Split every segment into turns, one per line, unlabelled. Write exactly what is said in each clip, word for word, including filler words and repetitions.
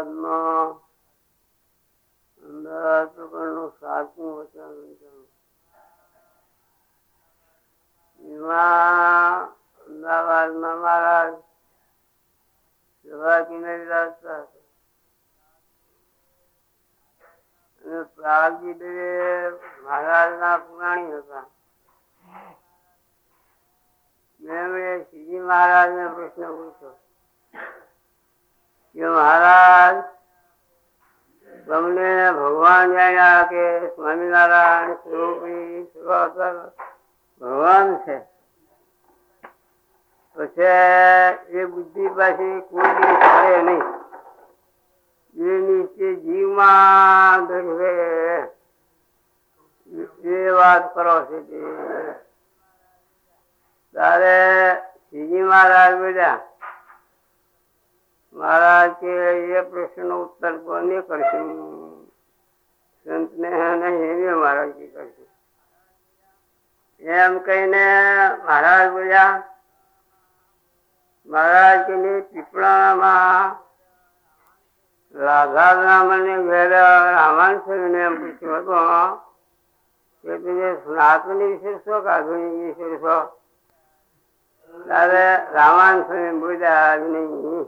અમદાવાદમાં અમદાવાદ પ્રકરણનું સાતમું વચન એમાં અમદાવાદમાં મહારાજ સભા કિનારી રાખતા અને પ્રાગજી દેવે મહારાજના પુરાણી હતા. મેં શ્રીજી મહારાજને પ્રશ્ન પૂછ્યો કે મહારાજ તમને ભગવાન જાણ્યા કે સ્વામિનારાયણ સ્વરૂપી ભગવાન છે, પછી એ બુદ્ધિ પાછી કોઈ દિવસ ફરે નહીં, એ નીચે જીવમાં ગઢવે એ વાત કરો છે. તારે શ્રીજી મહારાજ બોલ્યા મહારાજ કે એ પ્રશ્ન નો ઉત્તર કોને કરશું, સંત ને નહીં મહારાજ કે કરશું. એમ કહીને મહારાજ બોલ્યા મહારાજ કે પીપળામાં રાધા રામને ઘેર રામાન સ્વામીને એમ પૂછ્યું હતું કે તમે સનાતની વિશે છો કે આધુનિક વિશે છો? ત્યારે રામાન સ્વામી બોલ્યા નહીં.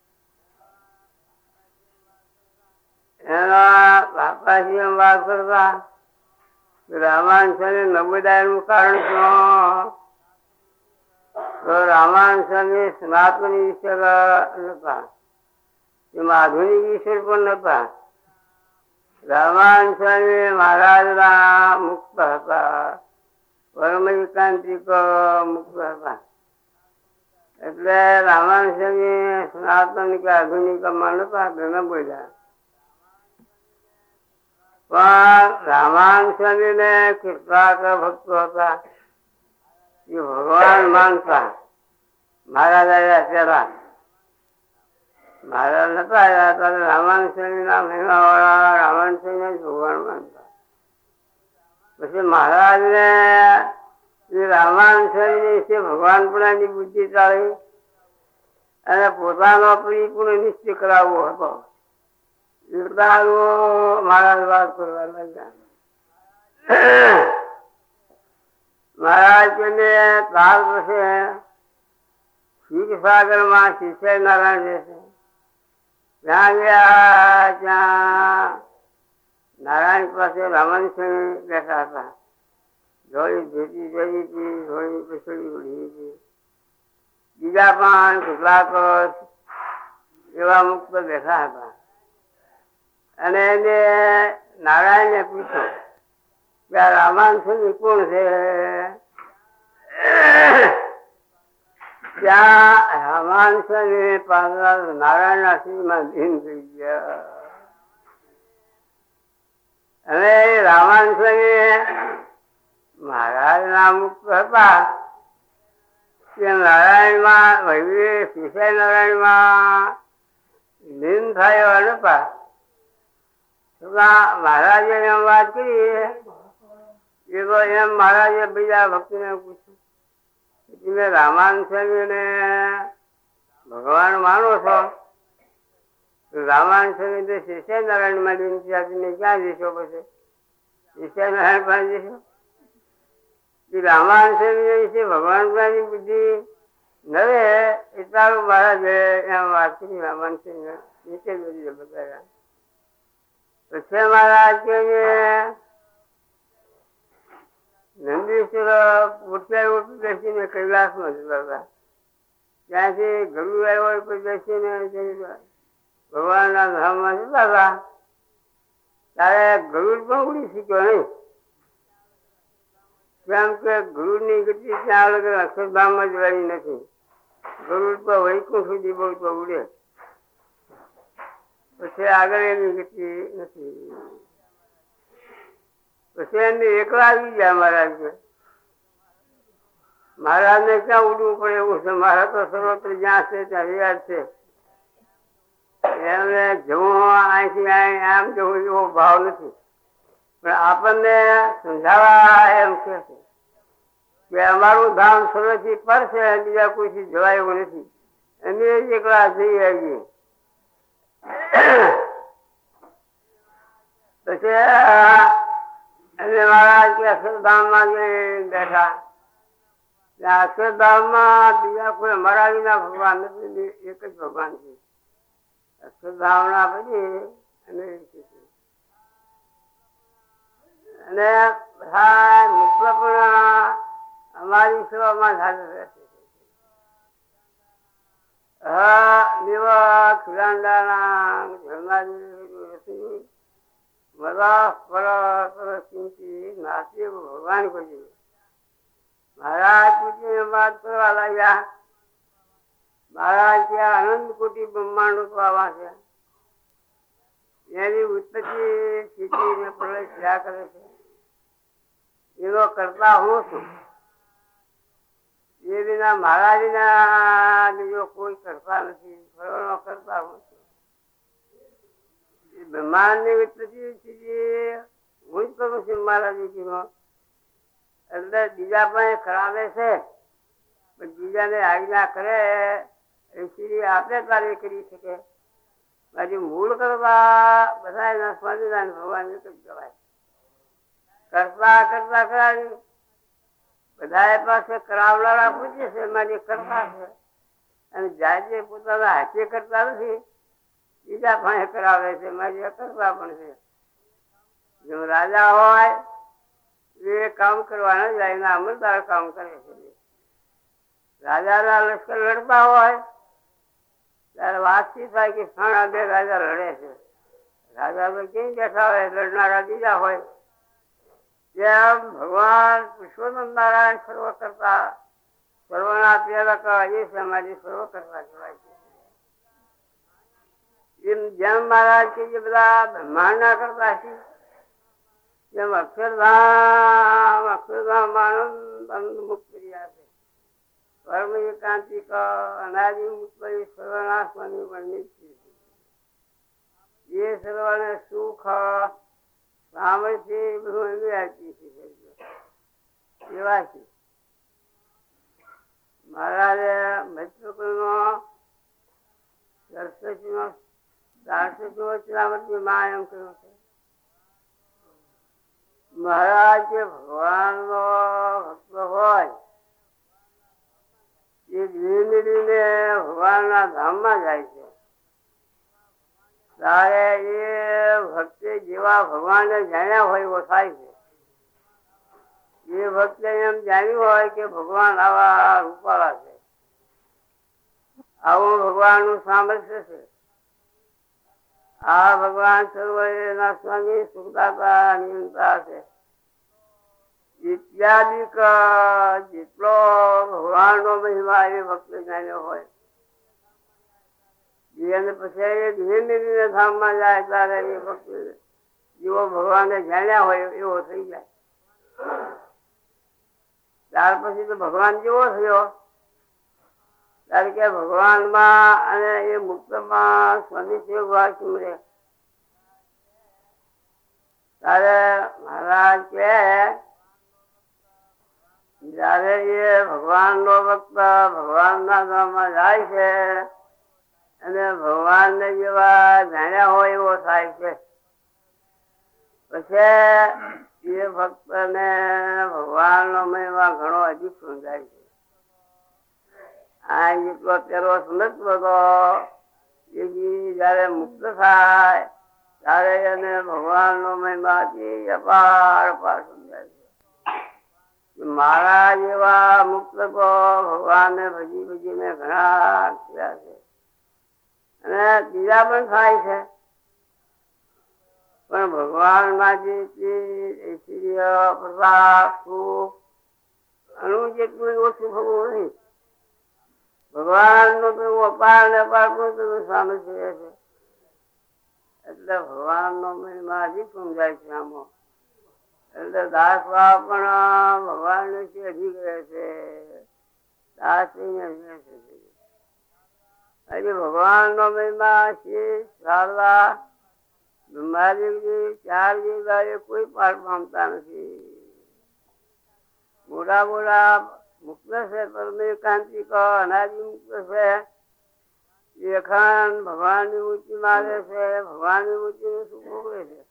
એના બાપાજી એમ વાત કરતા રામાન સ્વામી નબોદાય નું કારણ શું? તો રામાન સ્વામી સનાતની ઈશ્વર નતા, એમાં આધુનિક ઈશ્વર પણ નતા. રામાન સ્વામી મહારાજ ના મુક્ત હતા, પરમ એકાંતિક મુક્ત હતા. એટલે રામાન સ્વામી સનાતન કે આધુનિક માં નતા ન બોલ્યા. પણ રામાન સ્વામી ને કેટલાક ભક્તો હતા એ ભગવાન માનતા. મહારાજ આવ્યા પેલા મહારાજ નતા આવ્યા ત્યારે રામાન સ્વામી ના મહિમા વાળા રામાન સ્વામી ભગવાન માનતા. પછી મહારાજ ને રામાન સ્વામી વિશે ભગવાન પણ બુદ્ધિ ચાલી અને પોતાનો પરિપૂર્ણ નિશ્ચય કરાવવો હતો. મહારાજ વાત કરવા લાગ્યા. મહારાજ કે ત્યાર પછી ક્ષીરસાગર માં શિષ્ય નારાયણ રહેશે ત્યાં ગયા. ત્યાં નારાયણ પાસે રામાન સ્વામી બેઠા હતા. ધોળી ધોતી જઈ હતી, ધોળી પછડી ઉડી હતી. બીજા પણ કેટલાક એવા મુક્ત બેઠા હતા. અને એને નારાયણ ને પૂછ્યું કે આ રામાન સ્વામી કોણ છે? ત્યાં રામાન સ્વામી પાછળ નારાયણ ના શ્રીમાં ધીન થઈ ગયા. અને રામાન સ્વામી મહારાજ ના મુક્ત હતા કે નારાયણ માં શિષ્ય નારાયણ માં લીન થયો નતા. મહારાજે એમ વાત કરી એ તો એમ મહારાજે બીજા ભક્તિ ને પૂછ્યું તમે રામાન સ્વામી ને ભગવાન માનો છો? રામાન સ્વામી તો શિષ્ય નારાયણ માં વિનંતી આપીને ક્યાં જશો? પછી શિષ્ય નારાયણ પાસે જશો? રામાન સ્વામી વિશે ભગવાન ની બુદ્ધિ નવે એટલા મહારાજે એમ વાત કરી. રામાન સ્વામી નીચે બધી બતાવ્યા. પછી મહારાજ કે નંદીશ્વર ઉઠ્યા ઉઠી બેસીને કૈલાસ માં જતા હતા. ત્યાંથી ગરુડ આવ્યો બેસીને ભગવાન ના ધામ માં જતા હતા. ત્યારે ગરુડ પણ ઉડી શીખ્યો નહીં, કેમ કે ગરુડ ની ગતિ ત્યાં અલગ અક્ષરધામ જ વાળી નથી. ગરુડ તો વૈકુંઠ સુધી બહુ તો ઉડે, પછી આગળ એની ગતિ નથી. પછી એને એકલા આવી ગયા મહારાજ. મહારાજ ને ક્યાં ઉડવું પડે એવું છે? મારા તો સર્વત્ર જ્યાં છે ત્યાં વિરાજ છે. એમને જવું અહીંથી આમ જવું એવો ભાવ નથી. પણ આપણને સમજાવવા એમ કે કે અમારું ધામ સર્વથી પર છે, બીજા કોઈથી જવાય એવું નથી. અમે એકલા જઈ આવીએ. પછી એટલે મહારાજ કે અક્ષરધામમાં જઈ બેઠા. અક્ષરધામમાં બીજા કોઈ અમારા વિના ભગવાન નથી, એક જ ભગવાન છે. અક્ષરધામના પછી અને બધા મુક્ત પણ અમારી સેવામાં સાથે રહેશે. હા દેવા ખિલાંડાના ધર્માદી બધા પર ચિંતી નાસ્તી ભગવાન કહ્યું. મહારાજ પૂછીને વાત કરવા લાગ્યા. મહારાજ ત્યાં અનંત કોટી બ્રહ્માંડો તો આવા છે, એની ઉત્પત્તિ સ્થિતિ ને પ્રલય થયા કરે છે. એનો કરતા હું છું. એ વિના મારા વિના બીજો કોઈ કરતા નથી. ફરવાનો કરતા હું છું. બ્રહ્માંડ ની ઉત્પત્તિ સ્થિતિ હું જ કરું છું મારા દીકરીનો. એટલે બીજા પણ કરાવે છે, પણ બીજાને આજ્ઞા કરે એ સીધી આપણે કાર્ય કરી શકે. બાકી મૂળ કરવા બધા એના સ્વામિનારાયણ ભગવાન એક જ કહેવાય. કરતા કરતા કરાવી બધા પાસે કરાવનારા પૂછે છે, મારી કરતા છે. અને જાતે પોતાના હાથે કરતા નથી, બીજા પાસે કરાવે છે, મારી કરતા પણ છે. જો રાજા હોય એ કામ કરવાના જાય, એના અમલદાર કામ કરે છે. રાજાના લશ્કર લડતા હોય ત્યારે વાતચીત થાય કે ખાણા બે રાજા લડે છે. રાજા તો ક્યાંય બેઠા હોય, લડનારા બીજા હોય. જેમ ભગવાન પુરુષોત્તમ નારાયણ સર્વ કરતા સર્વના પ્રેરક એ છે, અમારી સર્વ કરતા કહેવાય છે. એમ જેમ મહારાજ કે જે બધા બ્રહ્માંડ ના કરતા છે, જેમ અક્ષરધામ અક્ષરધામ આનંદ આનંદ મુક્ત કર્યા છે. કર્મ એકાંતિક અનાદિ મુક્ત સર્વનાશવાની વર્ણિત છે. એ સર્વને સુખ સામર્થ્ય બધું એવી આપી છે એવા છે. મહારાજે મૈત્રકુળનો સરસ્વતીનો ચારસો વચનાવતી માં એમ કહ્યું છે, મહારાજ જે ભગવાન નો ભક્ત હોય એ ધીરે ભગવાન ના ધામ માં જાય છે. ત્યારે એ ભક્તિ જેવા ભગવાનને જાણ્યા હોય એવો થાય છે. એ ભક્તે એમ જાણ્યું હોય કે ભગવાન આવા રૂપાળા છે, આવું ભગવાન નું સામર્થ્ય છે. આ ભગવાન સર્વ એના સ્વામી સુખદાતા નિયંતા છે. ઇત્યાદિ જેટલો ભગવાન નો મહિમા એ ભક્ત જાણ્યો હોય, અને પછી ધીરે ધામ માં જાય ત્યારે એ ભક્ત જેવો ભગવાનને જાણ્યા હોય એવો થઈ જાય. ત્યાર પછી તો ભગવાન જેવો થયો ત્યારે કે ભગવાન માં અને એ મુક્ત માં સ્વામી સેવા સુમરે. ત્યારે મહારાજ કે જયારે એ ભગવાન નો ભક્ત ભગવાન ના ધામમાં જાય છે અને ભગવાન ને જેવા જાણ્યા હોય એવો થાય છે, પછી એ ભક્ત ને ભગવાન નો મહિમા ઘણો અધિક સમજાય છે. આ જેટલો પેલો સમજતો હતો એ જયારે મુક્ત થાય ત્યારે એને ભગવાન નો મહિમા અપાર અપાર સમજાય છે. મારા જેવા મુક્ત ભગવાન ને ભજી ભજી ને ઘણા થયા છે, અને બીજા પણ થાય છે. પણ ભગવાન માંથી પ્રતાપ સુખ આનું જેટલું ઓછું થવું નહીં. ભગવાન નો તો અપાર ને અપાર પણ સામે છે, એટલે ભગવાન નો મહિમા હજી સમજાય છે આમાં. એટલે દાસ ભાવ પણ ભગવાન ને અધિક રહે છે. દાસ હજી ભગવાન નો મહિમા શારદા બ્રહ્માજી ચાર જગ્યાએ કોઈ પાર પામતા નથી. મોટા મોટા મુક્ત છે, પરમે કાંતિક અનાદિ મુક્ત છે, એ અખંડ ભગવાનની મૂર્તિ મારે છે, ભગવાનની મૂર્તિનું સુખ ભોગવે છે.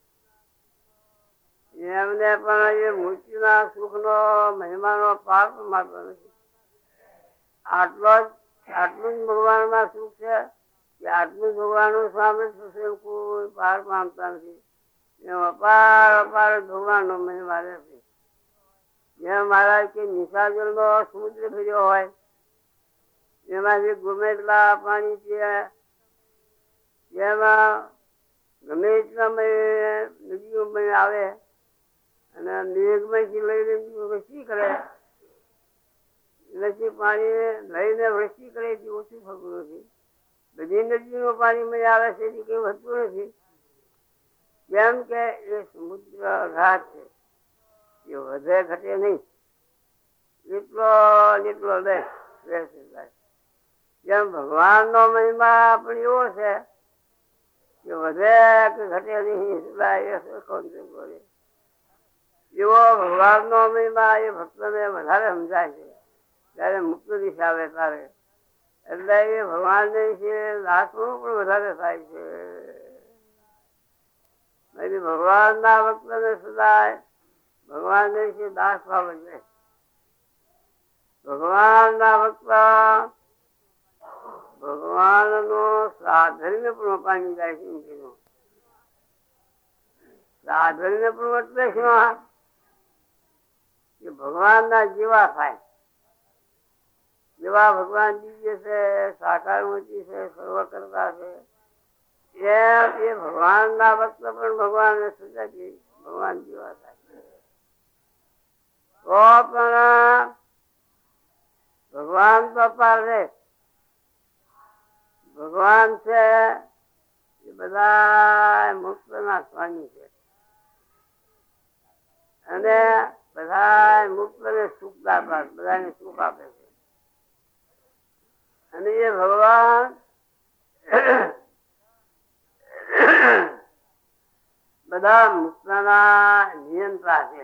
એમને પણ એ મૂર્તિના સુખનો મહિમાનો પાર મારતો નથી. આટલો જ આટલું જ ભગવાનમાં સુખ છે કે આટલું ભગવાનનું સામે થશે કોઈ પાર પામતા નથી. એમ અપાર અપાર ભગવાનનો મહિમા રહેશે. જેમ મહારાજ કે નિશાજલનો સમુદ્ર ફર્યો હોય, એમાંથી ગમે એટલા પાણી છે, જેમાં ગમે એટલા નદીઓ આવે અને મેઘમાંથી લઈને વૃષ્ટિ કરે, નથી પાણી લઈને વૃષ્ટિ કરે એટલું ઓછું થતું નથી. બધી નદીનું પાણી આવે છે એ કઈ વધતું નથી. કેમ કે એ સમુદ્ર ઘાટ છે, એ વધે ઘટે નહીં, એટલો એટલો લે. જેમ ભગવાનનો મહિમા પણ એવો છે કે વધે કે ઘટે નહીં, એવો ભગવાનનો મહિમા એ ભક્તોને વધારે સમજાય છે ત્યારે મુક્ત દિશા આવે ત્યારે. એટલે એ ભગવાનને વિશે દાસનું પણ વધારે થાય છે. ભગવાન ના ભક્તોને સદાય ભગવાન ને વિશે દાસ ભાવ છે. ભગવાન ના ભક્ત ભગવાન નો સાધર્મ્ય પણ પામી જાય છે. સાધર્મ્ય પણ એટલે શું કે ભગવાન ના જેવા થાય. જેવા ભગવાન દિવ્ય છે, સાકાર મૂર્તિ છે, સર્વ કરતા છે, એમ એ ભગવાન ના ભક્ત પણ ભગવાન ને સજાતી ભગવાન જેવા થાય. તો પણ ભગવાન તો પાર ભગવાન છે એ બધા મુક્ત ના સ્વામી છે અને બધા મુક્ત ને સુખ દાતા, બધાને સુખ આપે છે. અને એ ભગવાન બધા મુક્ત ના નિયંત્રા છે.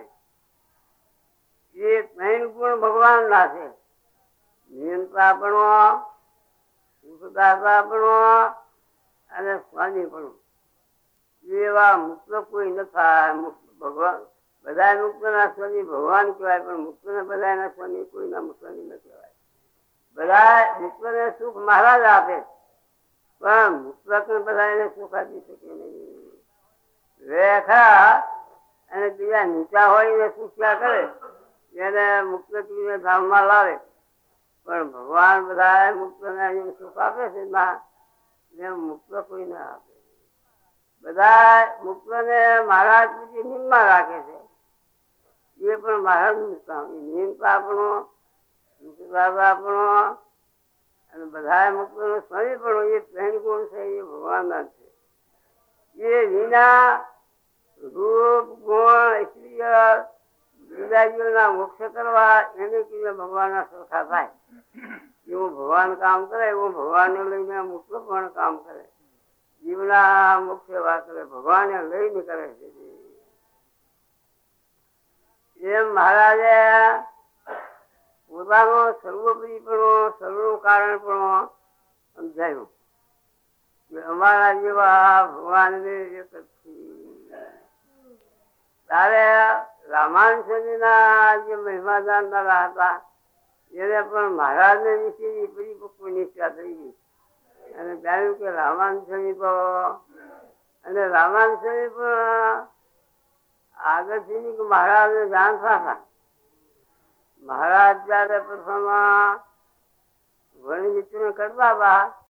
એ ત્રણ ગુણ ભગવાન ના છે. નિયંત્રા પણ, સુખદાતા પણ અને સ્વામી પણ. એવા મુક્ત કોઈ ન થાય. ભગવાન બધા મુક્ત ના સ્વામી ભગવાન કહેવાય, પણ મુક્ત ને બધા ના સ્વામી કોઈ ના સ્વામી ન કહેવાય. બધા મુક્ત ને સુખ મહારાજ આપે, પણ મુક્ત બધા એને સુખ આપી શકે નહીં. રેખા અને બીજા નીચા હોય એને સુખ્યા કરે, એને મુક્ત ધામમાં લાવે. પણ ભગવાન બધા મુક્ત ને સુખ આપે છે ના, મુક્ત કોઈ ના આપે. બધા મુક્ત ને મહારાજ પછી નિમમાં રાખે છે. એ પણ મહારાજ નું કામ. નિમતા આપણો, આપણો અને બધા મુક્ત નો સ્વામી પણ એ ત્રણ ગુણ છે એ ભગવાન ના છે. એ વિના રૂપ ગુણ ઐશ્વર્ય બીજા મોક્ષ કરવા એને કીધે ભગવાન ના સરખા થાય. એવું ભગવાન કામ કરે એવું ભગવાન ને લઈને મુક્ત પણ કામ કરે. જીવના મોક્ષ સેવા કરે, ભગવાન લઈને કરે છે. એમ મહારાજે પોતાનો સર્વોપરી પણ સર્વનું કારણ પણ સમજાયું કે અમારા જેવા ભગવાન તારે રામાનુજી ના જે મહિમા જાણનારા હતા એને પણ મહારાજ ને વિશે પરિપક્વ નિષ્ઠા થઈ ગઈ અને જાણ્યું કે રામાનુજી તો અને રામાનુજી પણ આગળથી મહારાજ ને જાણતા હતા. મહારાજ જયારે પ્રથમ વણી વિતરણ કરતા હતા